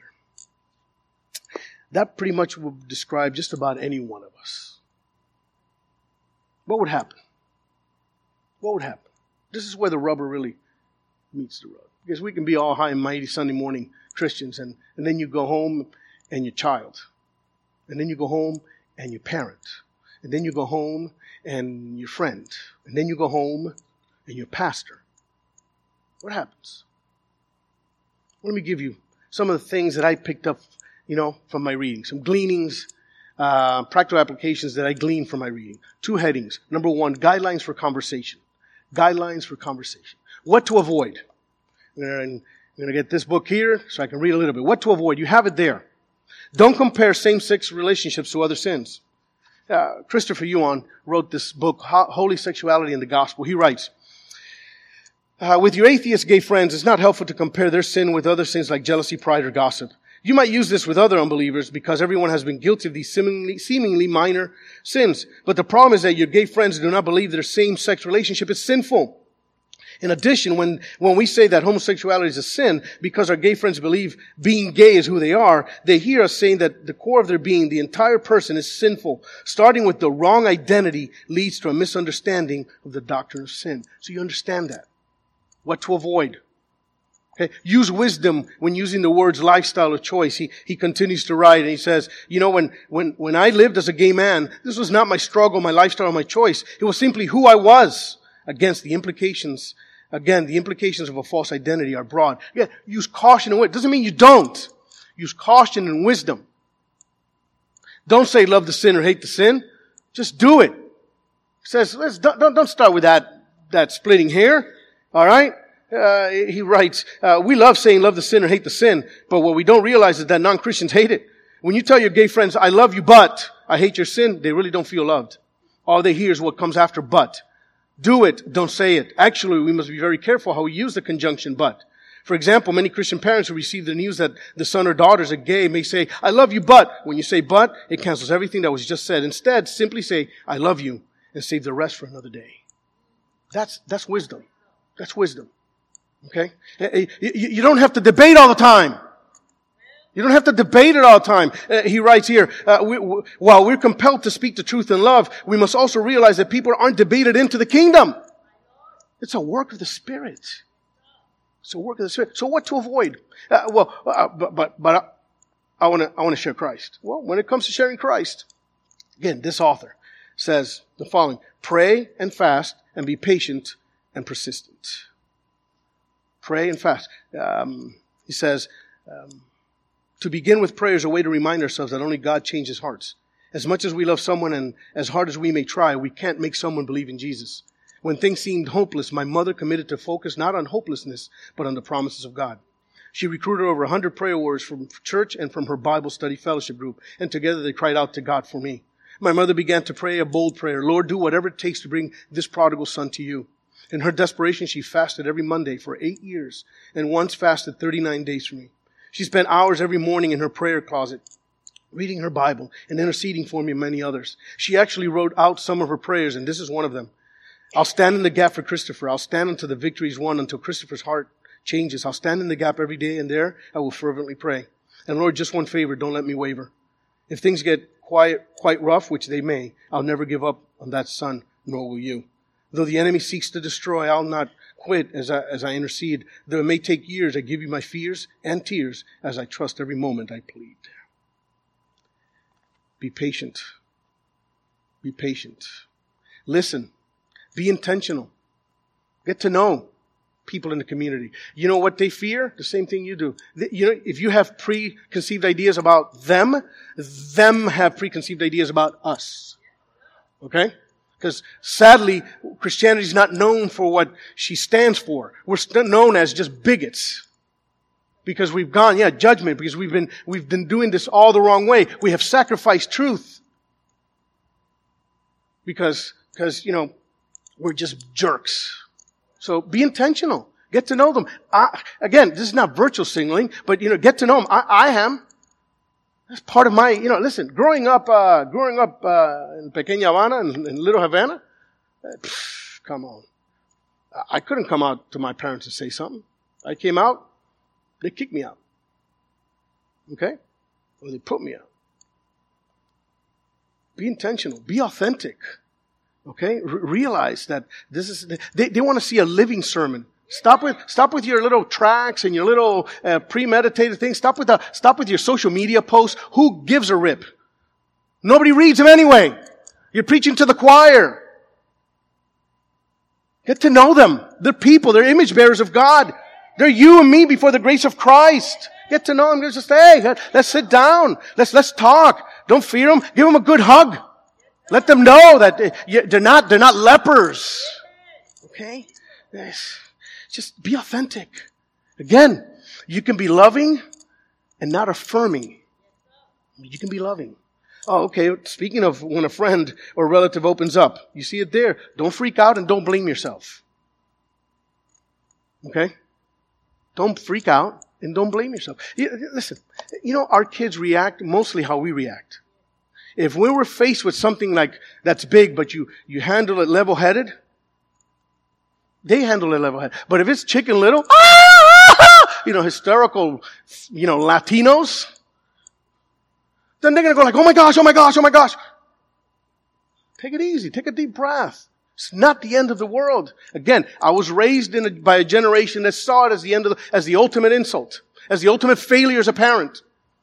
That pretty much would describe just about any one of us. What would happen? What would happen? This is where the rubber really meets the road. Because we can be all high and mighty Sunday morning Christians, and, and then you go home and your child. And then you go home and your parent. And then you go home and your friend. And then you go home and your pastor. What happens? Let me give you some of the things that I picked up, you know, from my reading. Some gleanings, uh, practical applications that I gleaned from my reading. Two headings. Number one, guidelines for conversation. Guidelines for conversation. What to avoid. And I'm going to get this book here so I can read a little bit. What to avoid. You have it there. Don't compare same-sex relationships to other sins. Uh, Christopher Yuan wrote this book, Holy Sexuality and the Gospel. He writes, Uh, with your atheist gay friends, it's not helpful to compare their sin with other sins like jealousy, pride, or gossip. You might use this with other unbelievers because everyone has been guilty of these seemingly, seemingly minor sins. But the problem is that your gay friends do not believe their same-sex relationship is sinful. In addition, when, when we say that homosexuality is a sin, because our gay friends believe being gay is who they are, they hear us saying that the core of their being, the entire person, is sinful. Starting with the wrong identity leads to a misunderstanding of the doctrine of sin. So you understand that. What to avoid. Okay? Use wisdom when using the words lifestyle or choice. He, he continues to write and he says, you know, when, when, when I lived as a gay man, this was not my struggle, my lifestyle, or my choice. It was simply who I was. Against the implications, again, the implications of a false identity are broad. Yeah, use caution and wisdom. Doesn't mean you don't. Use caution and wisdom. Don't say love the sin or hate the sin. Just do it. He says, let's, don't, don't start with that, that splitting hair. All right? Uh, he writes, uh, we love saying love the sin or hate the sin, but what we don't realize is that non-Christians hate it. When you tell your gay friends, I love you, but I hate your sin, they really don't feel loved. All they hear is what comes after but. Do it, don't say it. Actually, we must be very careful how we use the conjunction but. For example, many Christian parents who receive the news that the son or daughters are gay may say, I love you, but. When you say but, it cancels everything that was just said. Instead, simply say, I love you, and save the rest for another day. That's, that's wisdom. That's wisdom. Okay? You don't have to debate all the time. You don't have to debate it all the time. Uh, he writes here, uh, we, we, while we're compelled to speak the truth in love, we must also realize that people aren't debated into the kingdom. It's a work of the Spirit. It's a work of the Spirit. So what to avoid? Uh, well, uh, but, but, but I want to, I want to share Christ. Well, when it comes to sharing Christ, again, this author says the following: pray and fast and be patient and persistent. Pray and fast. Um, he says, um, to begin with prayer is a way to remind ourselves that only God changes hearts. As much as we love someone and as hard as we may try, we can't make someone believe in Jesus. When things seemed hopeless, my mother committed to focus not on hopelessness, but on the promises of God. She recruited over one hundred prayer warriors from church and from her Bible study fellowship group, and together they cried out to God for me. My mother began to pray a bold prayer: Lord, do whatever it takes to bring this prodigal son to you. In her desperation, she fasted every Monday for eight years, and once fasted thirty-nine days for me. She spent hours every morning in her prayer closet, reading her Bible and interceding for me and many others. She actually wrote out some of her prayers, and this is one of them. I'll stand in the gap for Christopher. I'll stand until the victory is won, until Christopher's heart changes. I'll stand in the gap every day, and there I will fervently pray. And Lord, just one favor, don't let me waver. If things get quiet, quite rough, which they may, I'll never give up on that son, nor will you. Though the enemy seeks to destroy, I'll not quit as I, as I intercede. Though it may take years, I give you my fears and tears as I trust every moment I plead. Be patient. Be patient. Listen. Be intentional. Get to know people in the community. You know what they fear? The same thing you do. You know, if you have preconceived ideas about them, them have preconceived ideas about us. Okay? Because sadly, Christianity is not known for what she stands for. We're known as just bigots. Because we've gone, yeah, judgment, because we've been, we've been doing this all the wrong way. We have sacrificed truth. Because, because, you know, we're just jerks. So be intentional. Get to know them. I, again, this is not virtual signaling, but, you know, get to know them. I, I am. That's part of my, you know, listen, growing up, uh, growing up, uh, in Pequeña Habana, in, in Little Havana, uh, pff, come on. I couldn't come out to my parents and say something. I came out, they kicked me out. Okay? Or they put me out. Be intentional. Be authentic. Okay? R- realize that this is, they, they want to see a living sermon. Stop with, stop with your little tracts and your little uh, premeditated things. Stop with the, stop with your social media posts. Who gives a rip? Nobody reads them anyway. You're preaching to the choir. Get to know them. They're people. They're image bearers of God. They're you and me before the grace of Christ. Get to know them. Just say, hey, let's sit down. Let's, let's talk. Don't fear them. Give them a good hug. Let them know that they're not, they're not lepers. Okay? Yes. Just be authentic. Again, you can be loving and not affirming. You can be loving. Oh, okay. Speaking of when a friend or relative opens up, you see it there. Don't freak out and don't blame yourself. Okay? Don't freak out and don't blame yourself. Listen, you know, our kids react mostly how we react. If we were faced with something like that's big, but you, you handle it level-headed, They handle it level head. But if it's Chicken Little, ah, you know, hysterical, you know, Latinos, then they're going to go like, oh my gosh, oh my gosh, oh my gosh. Take it easy. Take a deep breath. It's not the end of the world. Again, I was raised in a, by a generation that saw it as the end of the, as the ultimate insult, as the ultimate failure as a parent.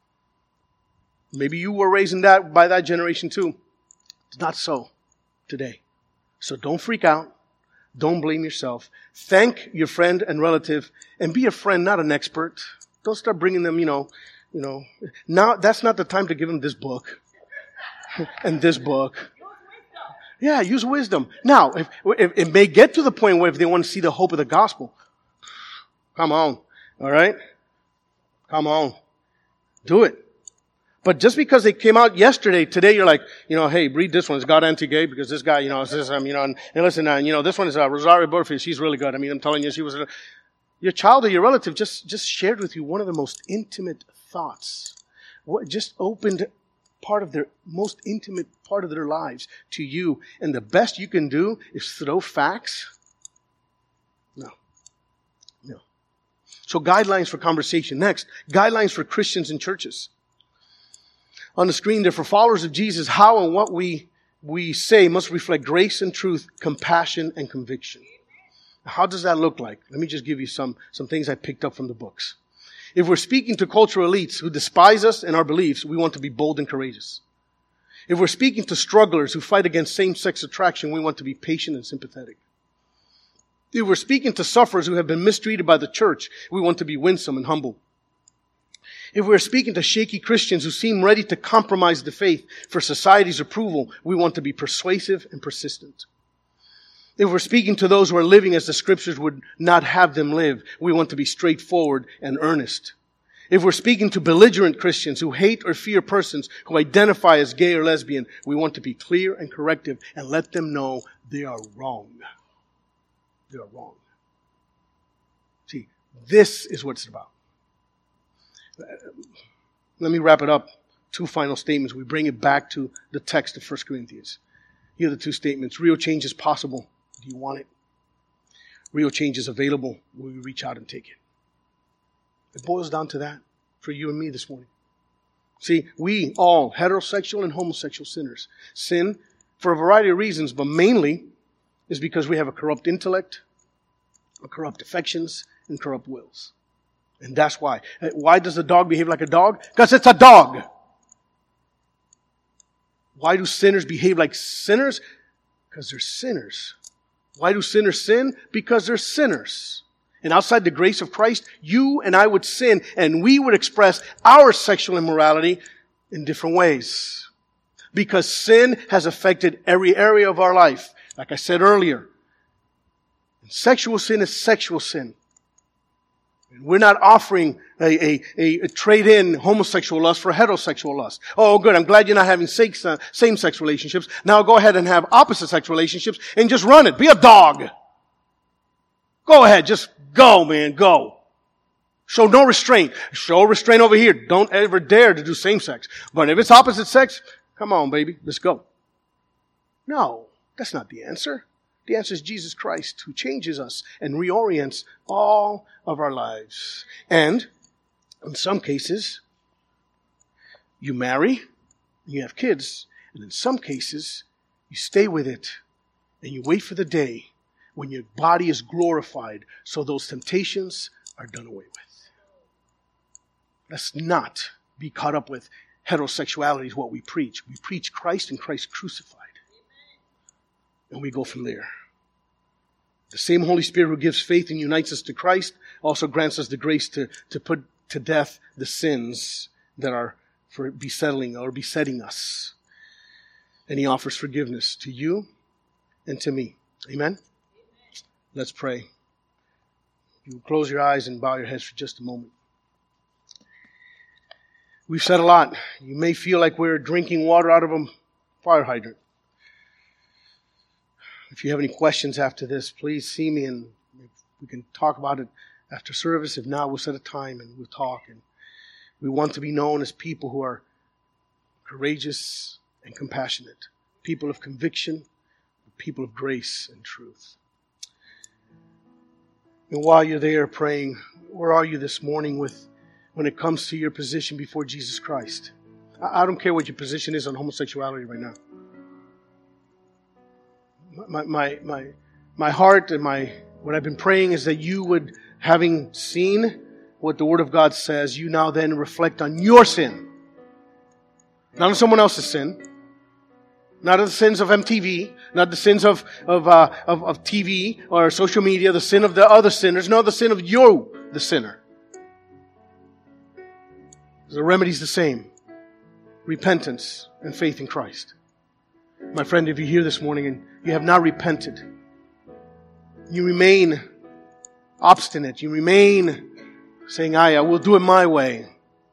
Maybe you were raised in that by that generation too. It's not so today. So don't freak out. Don't blame yourself. Thank your friend and relative, and be a friend, not an expert. Don't start bringing them, you know, you know. Now that's not the time to give them this book and this book. Yeah, use wisdom. Now, if, if it may get to the point where if they want to see the hope of the gospel, come on, all right? Come on. Do it. But just because they came out yesterday, today you're like, you know, hey, read this one. Is God anti-gay? Because this guy, you know, says, um, you know, and, and listen, uh, you know, this one is uh, Rosario Burfield. She's really good. I mean, I'm telling you, she was, uh, your child or your relative just, just shared with you one of the most intimate thoughts. What just opened part of their most intimate part of their lives to you. And the best you can do is throw facts? No. No. So guidelines for conversation. Next, guidelines for Christians and churches. On the screen there, for followers of Jesus, how and what we, we say must reflect grace and truth, compassion and conviction. How does that look like? Let me just give you some, some things I picked up from the books. If we're speaking to cultural elites who despise us and our beliefs, we want to be bold and courageous. If we're speaking to strugglers who fight against same-sex attraction, we want to be patient and sympathetic. If we're speaking to sufferers who have been mistreated by the church, we want to be winsome and humble. If we're speaking to shaky Christians who seem ready to compromise the faith for society's approval, we want to be persuasive and persistent. If we're speaking to those who are living as the scriptures would not have them live, we want to be straightforward and earnest. If we're speaking to belligerent Christians who hate or fear persons who identify as gay or lesbian, we want to be clear and corrective and let them know they are wrong. They are wrong. See, this is what it's about. Let me wrap it up. Two final statements. We bring it back to the text of First Corinthians. Here are the two statements. Real change is possible. Do you want it? Real change is available. Will you reach out and take it? It boils down to that for you and me this morning. See, we all, heterosexual and homosexual sinners, sin for a variety of reasons, but mainly is because we have a corrupt intellect, a corrupt affections, and corrupt wills. And that's why. Why does the dog behave like a dog? Because it's a dog. Why do sinners behave like sinners? Because they're sinners. Why do sinners sin? Because they're sinners. And outside the grace of Christ, you and I would sin, and we would express our sexual immorality in different ways. Because sin has affected every area of our life. Like I said earlier, sexual sin is sexual sin. We're not offering a, a, a trade-in homosexual lust for heterosexual lust. Oh, good. I'm glad you're not having uh, same-sex relationships. Now go ahead and have opposite-sex relationships and just run it. Be a dog. Go ahead. Just go, man. Go. Show no restraint. Show restraint over here. Don't ever dare to do same-sex. But if it's opposite sex, come on, baby. Let's go. No, that's not the answer. The answer is Jesus Christ, who changes us and reorients all of our lives. And in some cases, you marry, you have kids, and in some cases, you stay with it and you wait for the day when your body is glorified so those temptations are done away with. Let's not be caught up with heterosexuality is what we preach. We preach Christ and Christ crucified. And we go from there. The same Holy Spirit who gives faith and unites us to Christ also grants us the grace to, to put to death the sins that are for besettling or besetting us. And He offers forgiveness to you and to me. Amen? Amen. Let's pray. You close your eyes and bow your heads for just a moment. We've said a lot. You may feel like we're drinking water out of a fire hydrant. If you have any questions after this, please see me and we can talk about it after service. If not, we'll set a time and we'll talk. And we want to be known as people who are courageous and compassionate, people of conviction, people of grace and truth. And while you're there praying, where are you this morning with when it comes to your position before Jesus Christ? I, I don't care what your position is on homosexuality right now. My my my my heart and my what I've been praying is that you would, having seen what the Word of God says, you now then reflect on your sin. Not on someone else's sin. Not on the sins of M T V. Not the sins of, of, uh, of, of T V or social media. The sin of the other sinners. No, the sin of you, the sinner. The remedy's the same. Repentance and faith in Christ. My friend, if you're here this morning and you have not repented, you remain obstinate. You remain saying, I, I will do it my way.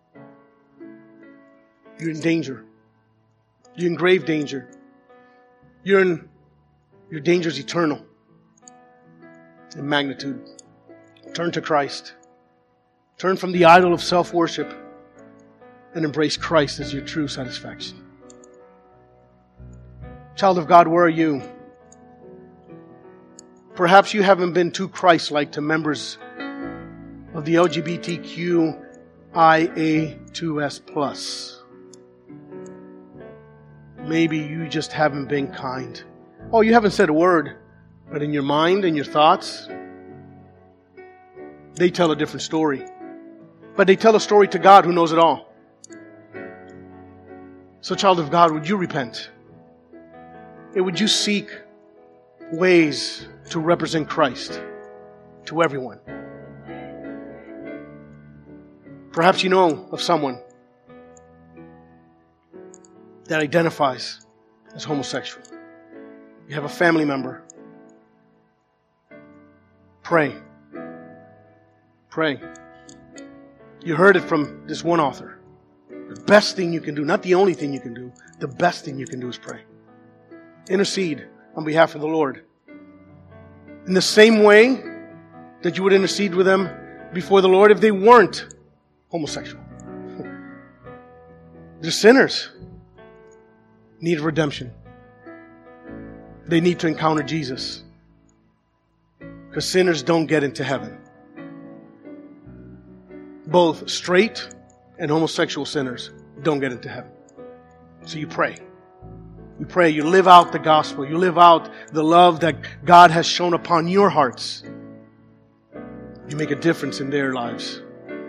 You're in danger. You're in grave danger. You're in, your danger is eternal in magnitude. Turn to Christ. Turn from the idol of self-worship and embrace Christ as your true satisfaction. Child of God, where are you? Perhaps you haven't been too Christ-like to members of the L G B T Q I A two S plus. Maybe you just haven't been kind. Oh, you haven't said a word, but in your mind and your thoughts, they tell a different story. But they tell a story to God who knows it all. So, child of God, would you repent? And would you seek ways to represent Christ to everyone? Perhaps you know of someone that identifies as homosexual. You have a family member. Pray. Pray. You heard it from this one author. The best thing you can do, not the only thing you can do, the best thing you can do is pray. Intercede on behalf of the Lord. In the same way that you would intercede with them before the Lord if they weren't homosexual. They're sinners. Need redemption. They need to encounter Jesus. Because sinners don't get into heaven. Both straight and homosexual sinners don't get into heaven. So you pray. You pray. You live out the gospel. You live out the love that God has shown upon your hearts. You make a difference in their lives.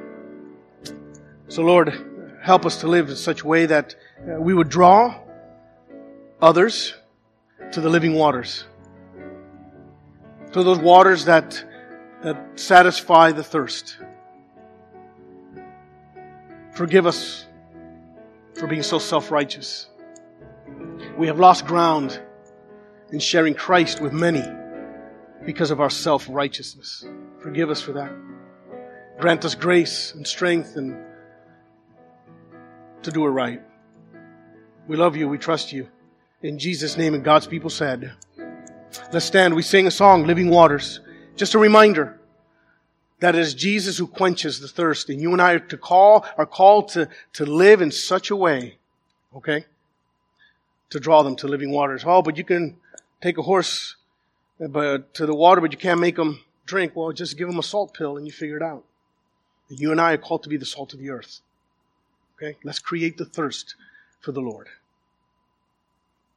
So Lord, help us to live in such a way that uh, we would draw others to the living waters. To those waters that, that satisfy the thirst. Forgive us for being so self-righteous. We have lost ground in sharing Christ with many because of our self-righteousness. Forgive us for that. Grant us grace and strength and to do it right. We love you. We trust you. In Jesus' name, and God's people said, let's stand. We sing a song, Living Waters. Just a reminder that it is Jesus who quenches the thirst. And you and I are to call, are called to, to live in such a way, okay, to draw them to living waters. Oh, but you can take a horse but to the water, but you can't make them drink. Well, just give them a salt pill and you figure it out. You and I are called to be the salt of the earth. Okay? Let's create the thirst for the Lord.